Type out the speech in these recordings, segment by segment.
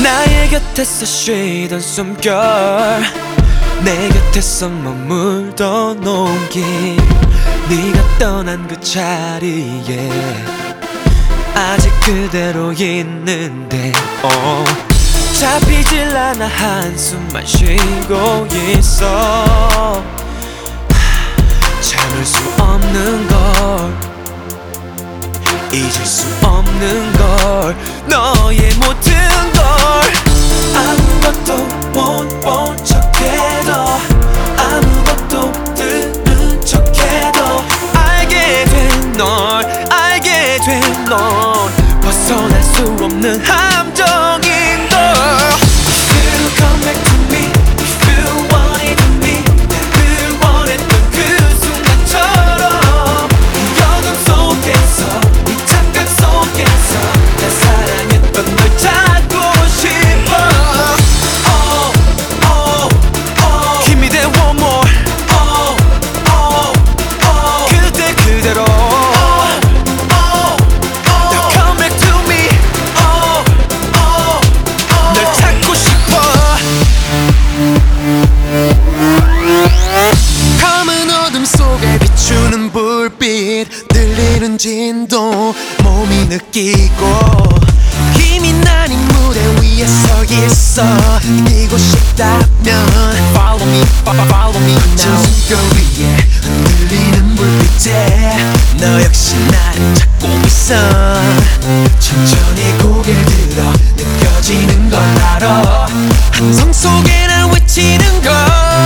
나의 곁에서 쉬던 숨결, 내 곁에서 머물던 온기, 네가 떠난 그 자리에 아직 그대로 있는데 잡히질 않아 한숨만 쉬고 있어. 참을 수 없는 걸, 잊을 수 없는 걸, 너의 모든 걸. 아무것도 못 본 척해도, 아무것도 들은 척해도 알게 된 널, 알게 된 넌 벗어날 수 없는 함정인 걸. You come back to me if you wanted me. 늘 원했던 그 순간처럼 이 어둠 속에서, 이 착각 속에서 날 사랑했던 널 찾고 싶어. Oh, oh, oh. Give me that one more. Oh, oh, oh. 그대 그대로. Now come back to me. Oh, oh, oh. 널 찾고 싶어. 검은 어둠 속에 비추는 불빛, 들리는 진동 몸이 느끼고, 힘이 나는 무대 위에 서 있어. 이기고 싶다면 Follow me, follow me now. 숨결 위에 흔들리는 불빛에 너 역시 나를 찾고 있어. 천천히 고개를 들어 느껴지는 걸 알아. 함성 속에 날 외치는 걸.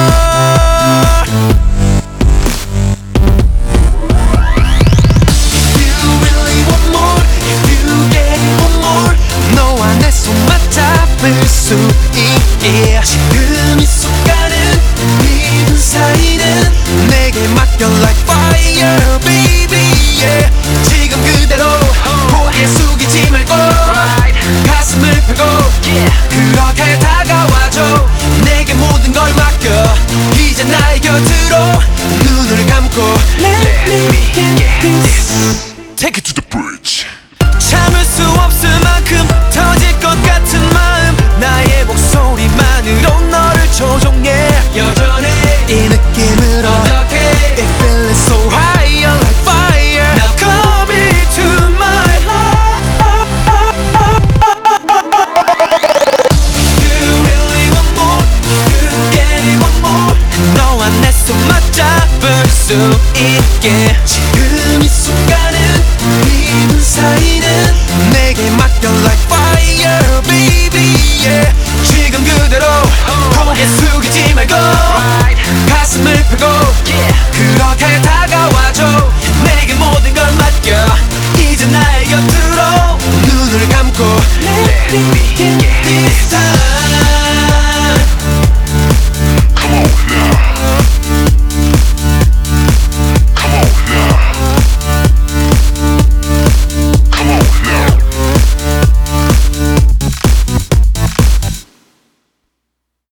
잡을 수 있게 지금 이 순간은 믿은 사이는 내게 맡겨 like fire baby yeah. 지금 그대로 고개 숙이지 말고 가슴을 펴고 그렇게 다가와줘. 내게 모든 걸 맡겨 이제 나의 곁으로 눈을 감고 Let me get this. Take it to the bridge. 참을 수 없을 만큼 터질 것 같은 마음, 나의 목소리만으로 너를 조종해. 여전해 이 느낌을 어떻게 It feeling so higher like fire. Now come into my heart. You really want more, you get it want more. 너와 내 손 맞잡을 수 있게 지금 이 순간은 믿은 사이는 내게 맡겨 like fire baby yeah. 지금 그대로 고개 숙이지 말고 가슴을 펴고 그렇게 다가와줘. 내게 모든 걸 맡겨 이제 나의 곁으로 눈을 감고 Let me get this time.